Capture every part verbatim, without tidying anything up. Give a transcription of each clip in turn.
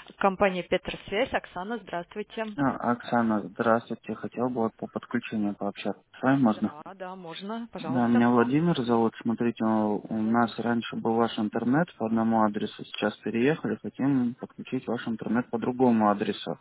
Компания Петросвязь. Оксана, здравствуйте. А, Оксана, здравствуйте. Хотел бы вот по подключению пообщаться. С вами можно? Да, да, можно, Да, пожалуйста. меня Владимир зовут. Смотрите, у у нас раньше был ваш интернет по одному адресу. Сейчас переехали. Хотим подключить ваш интернет по другому адресу.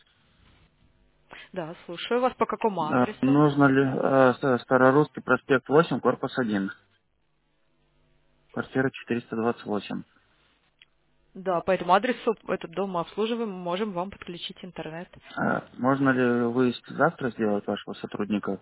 Да, слушаю вас. По какому А, адресу? нужно ли э, Ст- Старорусский проспект восемь, корпус один, квартира четыреста двадцать восемь. Да, по этому адресу этот дом мы обслуживаем, мы можем вам подключить интернет. А, можно ли выезд завтра сделать вашего сотрудника?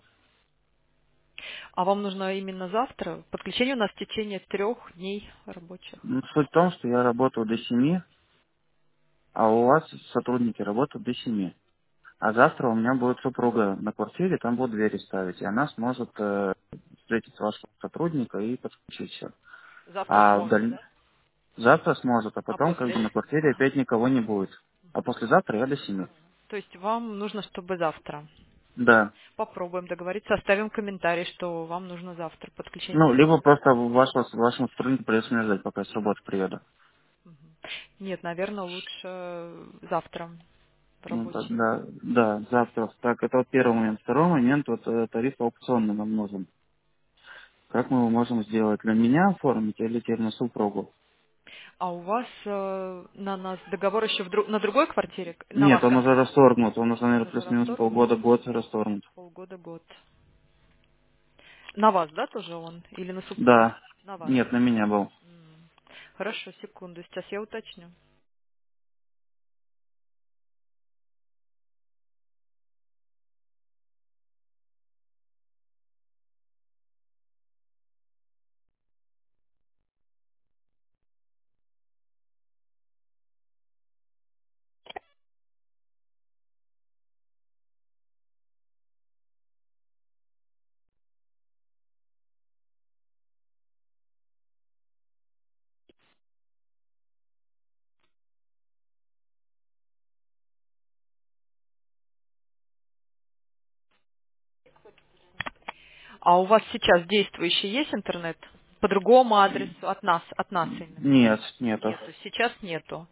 А вам нужно именно завтра? Подключение у нас в течение трех дней рабочих. Ну, суть в том, что я работаю до семи, а у вас сотрудники работают до семи. А А, завтра у меня будет супруга на квартире, там будут двери ставить, и она сможет э, встретить вашего сотрудника и подключить все. завтра А в сможет, даль- да? завтра сможет, а А потом как после? бы на квартире опять никого не будет. А послезавтра я до семи. То есть вам нужно, чтобы завтра. Да. Попробуем договориться, оставим комментарий, что вам нужно завтра подключение Ну, интернета. либо просто вашего, вашему сотруднику придется мне ждать, пока я с работы приеду. Мгм. Нет, наверное, лучше завтра в Ну, рабочий. тогда, да, завтра. Так, это вот первый момент. Второй момент, вот э, тариф аукционный нам нужен. Как мы его можем сделать? Для меня оформить или теперь на супругу? А у вас э, на нас договор еще в дру- на другой квартире? На Нет, вас он уже конкретно? расторгнут, он уже, Он наверное, уже плюс-минус расторгнут? полгода-год расторгнут. Полгода-год. На вас, да, тоже он? Или на супругу? Да. На вас. Нет, на меня был. М. Хорошо, секунду, сейчас я уточню. А у вас сейчас действующий есть интернет? По другому адресу? От нас, от нас именно? Нет, нету. Нету, сейчас нету.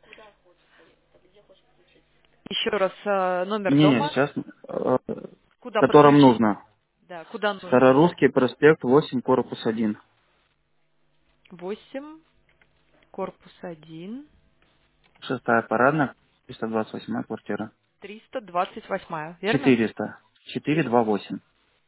Еще раз э, номер Не, дома, сейчас, э, в куда котором подключить? нужно. Да, куда нужно? Старорусский проспект восемь, корпус один. Восемь, корпус один, Шестая парадная, триста двадцать восьмая квартира. триста двадцать восьмая, верно? Четыреста. Четыре два восемь.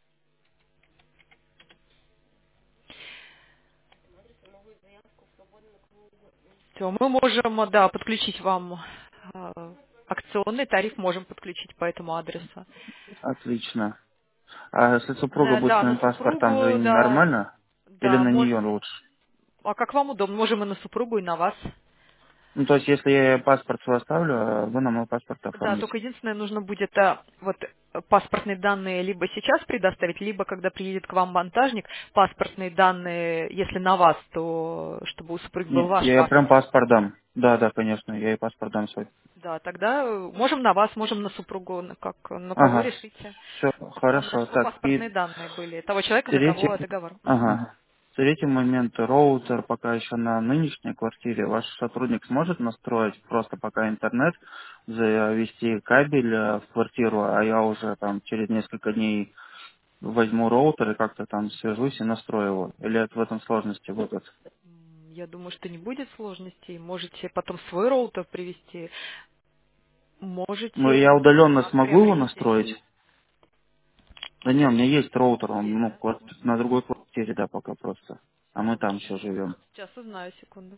Всё, мы можем, да, подключить вам э, акционный тариф, можем подключить по этому адресу. Отлично. А если супруга На- будет да, на своим паспортом, же супругу, да, нормально? Или да, на может, нее лучше? а как вам удобно, можем и на супругу, и на вас. Ну, то есть, если я ей паспорт свой оставлю, а вы на мой паспорт Да, оформите. только единственное, нужно будет а, вот э, паспортные данные либо сейчас предоставить, либо когда приедет к вам монтажник, паспортные данные, если на вас, то чтобы у супруги был Не, ваш я ей прям паспорт. паспорт дам. Да, да, конечно, я ей паспорт дам свой. Да, тогда э, можем на вас, можем на супругу, на, как, на кого Ага, решите. все, Главное, хорошо. чтобы Так, и паспортные данные были того человека, на третий, кого договор. Мгм. ага, третий момент, роутер пока еще на нынешней квартире. Ваш сотрудник сможет настроить просто пока интернет, завести кабель э, в квартиру, а я уже там через несколько дней возьму роутер и как-то там свяжусь и настрою его. Или это в этом сложности будет? М, Я думаю, что не будет сложностей. Можете потом свой роутер привести, Ну, можете я удаленно как смогу его приобретите. настроить? Да не, у меня есть роутер, он ну, квар- на другой квартире, да, пока просто. А мы там еще живем. Сейчас узнаю, секунду.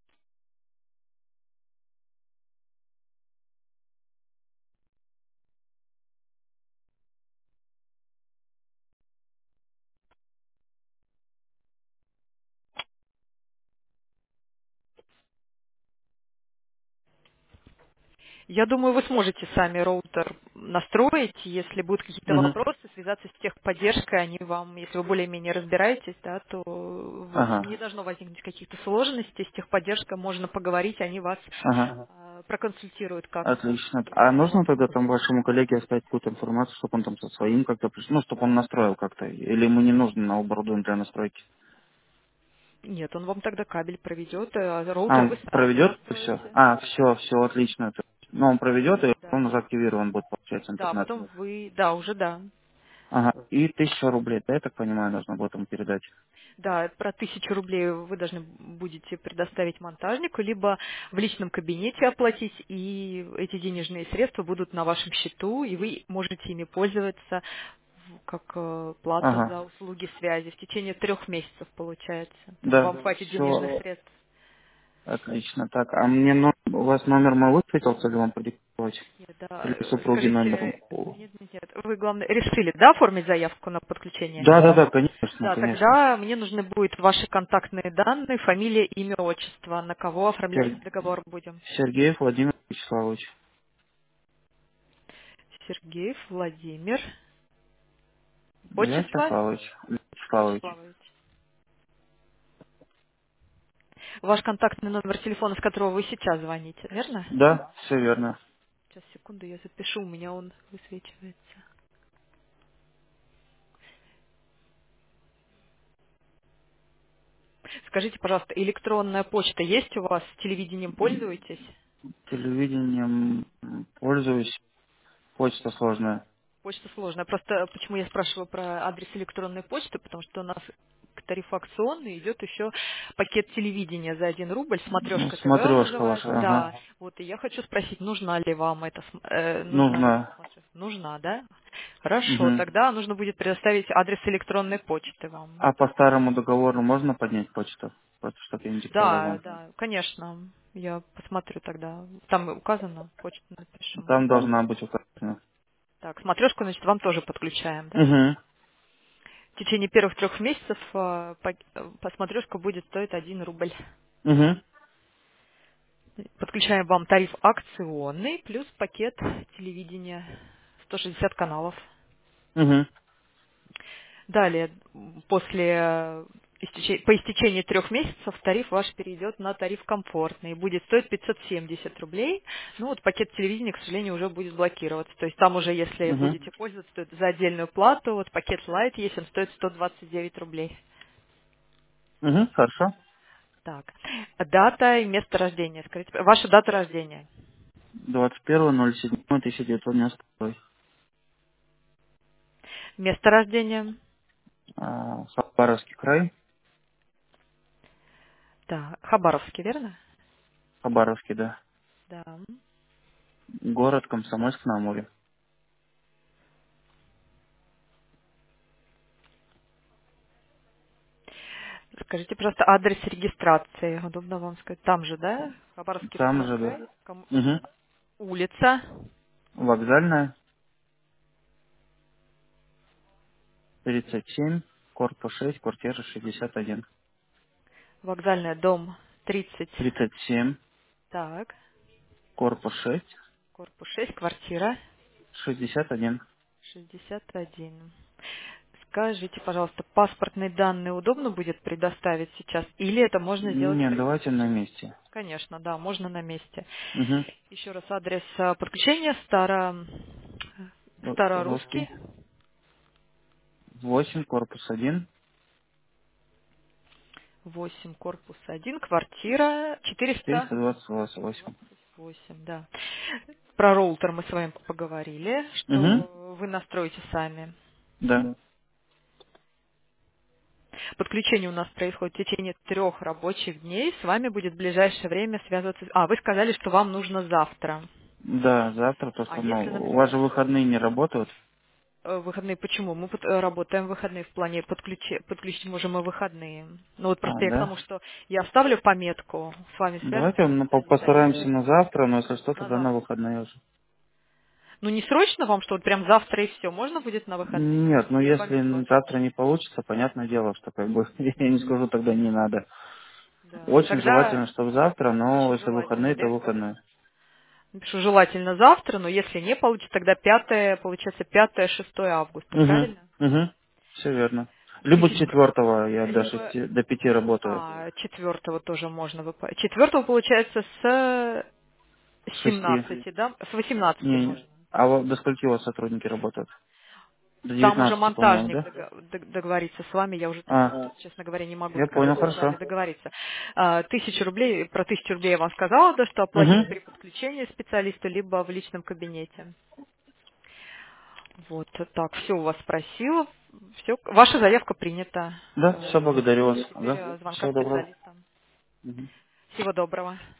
Я думаю, вы сможете сами роутер настроить. Если будут какие-то Угу. вопросы, связаться с техподдержкой, они вам, если вы более-менее разбираетесь, да, то вы- Ага, не должно возникнуть каких-то сложностей. С техподдержкой можно поговорить, они вас ага. э, проконсультируют, как. Отлично. А нужно тогда там вашему коллеге оставить какую-то информацию, чтобы он там со своим как-то пришел, ну, чтобы он настроил как-то? Или ему не нужно на оборудование для настройки? Нет, он вам тогда кабель проведет, а А, роутер он вы сами проведет все? настроите. А, все, все, отлично. Ну, он проведет, и Да. он уже активирован будет, получается, Да, интернет. потом вы, да, уже да. Ага. И тысяча рублей, да, я так понимаю, нужно будет ему передать. Да, про тысячу рублей вы должны будете предоставить монтажнику, либо в личном кабинете оплатить, и эти денежные средства будут на вашем счету, и вы можете ими пользоваться в- как э, плата Ага. за услуги связи в течение трех месяцев, получается. То есть Да, вам хватит денежных все средств. отлично. Так, а мне но- у вас номер мой высветился ли вам продиктовать? Нет, да, Или э, супруги номер? скажите, нет, нет, нет, вы, главное, решили, да, оформить заявку на подключение? Да, да, да, конечно, Да, конечно. тогда мне нужны будут ваши контактные данные, фамилия, имя, отчество, на кого оформлять Сер- договор будем. Сергеев Владимир Вячеславович. Сергеев Владимир, отчество Вячеславович. Вячеславович. Вячеславович. Ваш контактный номер телефона, с которого вы сейчас звоните, верно? Да, все верно. Сейчас, секунду, я запишу, у меня он высвечивается. Скажите, пожалуйста, электронная почта есть у вас? Телевидением пользуетесь? Телевидением м, пользуюсь. Почта сложная. Почта сложная. Просто почему я спрашиваю про адрес электронной почты, потому что у нас к тарифу акционный идет еще пакет телевидения за один рубль, Ну, смотрешка ТВ он смотрешка называется. ваша, Да, ага. вот и я хочу спросить, нужна ли вам эта см- э, нужна ли Нужно. смотрешка? Нужна, да? Хорошо, Мгм. тогда нужно будет предоставить адрес электронной почты вам. А по старому договору можно поднять почту? Просто чтобы я не диктовал Да, вам. да, конечно. Я посмотрю тогда. Там указано, почту напишем. Там должна быть указана. Так, смотрешку, значит, вам тоже подключаем, да? Угу. В течение первых трех месяцев э, пак- э, посмотрешка будет стоить один рубль. Угу. Подключаем вам тариф акционный плюс пакет телевидения сто шестьдесят каналов. Угу. Далее, м, после э, истече- по истечении трех месяцев тариф ваш перейдет на тариф комфортный. Будет стоить пятьсот семьдесят рублей. Ну вот пакет телевидения, к сожалению, уже будет блокироваться. То есть там уже, если Угу. будете пользоваться, то это за отдельную плату. Вот пакет Lite, если он стоит сто двадцать девять рублей. Угу. Хорошо. Так, дата и место рождения. Скажите, ваша дата рождения. двадцать первого ноль седьмого тысяча девятьсот девяносто второй. Место рождения. А, Хабаровский край. Да, Хабаровский, верно? Хабаровский, да. Да. Город Комсомольск на Амуре. Скажите, пожалуйста, адрес регистрации. Удобно вам сказать. Там же, да? Хабаровский Там федеральный же, да. край. Ком- Угу. Улица. Вокзальная. тридцать семь. Корпус шесть, квартира шестьдесят один. Вокзальная, дом тридцать. тридцать семь. Так. Корпус шесть. Корпус шесть, квартира шестьдесят один. шестьдесят один. Скажите, пожалуйста, паспортные данные удобно будет предоставить сейчас? Или это можно сделать Нет, прямо давайте на сейчас? месте. Конечно, да, можно на месте. Угу. Еще раз адрес а, подключения Старо... Старорусский, Русский. восемь, корпус один. восемь, корпус один, квартира четыреста четыреста двадцать восемь. двадцать восемь, да. Про роутер мы с вами поговорили, Угу. что вы настроите сами. Да. Подключение у нас происходит в течение трех рабочих дней. С вами будет в ближайшее время связываться... А, вы сказали, что вам нужно завтра. Да, завтра, то А что, если, ну, у вас же например, выходные не работают. э, выходные, почему? Мы под- э, работаем в выходные в плане подключи- подключить можем и выходные. Ну вот А, просто я к тому, да? что я оставлю пометку, с вами Давайте связываться ну, будет по- постараемся обязательно. на завтра, но если что, На тогда на завтра. выходные уже. Ну не срочно вам, что вот прям завтра и все. Можно будет на выходные? Нет, ну Или если пометку завтра оставить? не получится, понятное дело, что как бы я не Мгм. скажу, тогда не надо. Да. Очень Тогда желательно, чтобы завтра, но очень если желательно, выходные, то да? выходные. Напишу желательно завтра, но если не получится, тогда пятое, получается пятое, шестое августа, Угу, правильно? угу, все верно. Либо Тысяч... четвертого я до Либо шести, до пяти работаю. а, четвертого тоже можно выполнить. Четвертого получается с С шести. семнадцати, да? С восемнадцати Не, не. можно. А во- до скольки у вас сотрудники работают? До Там уже девятнадцати, по-моему, монтажник да? дого- дог- договорится с вами, я уже, А, честно говоря, не могу я сказать, понял, с вами хорошо. договориться. А, Тысячу рублей, про тысячу рублей я вам сказала, да, что оплатить при Угу. подключении специалисту, либо в личном кабинете. Вот так, все у вас спросила, все, ваша заявка принята. Да, Э, все, благодарю вас. Теперь Ага. э, звонка Всего доброго. специалиста. Мгм. Всего доброго.